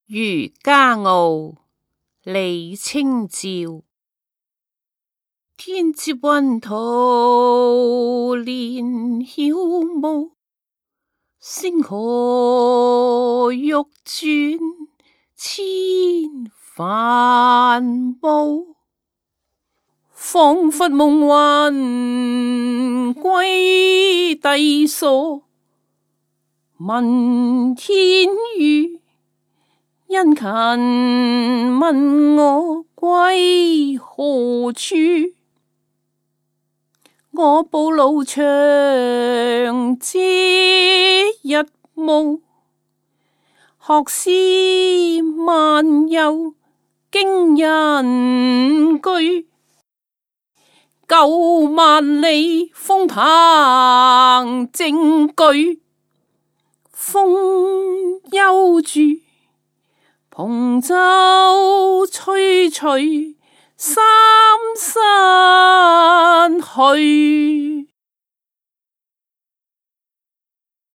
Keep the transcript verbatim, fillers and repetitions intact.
漁家傲·李清照。天接雲圖連曉霧，星河欲轉千帆暮。仿佛夢魂歸帝所，問天宇殷勤問我歸何處？我報路長借一暮，學士漫遊經人居。九萬里風鵬正舉，風悠住蓬舟吹隨三山去。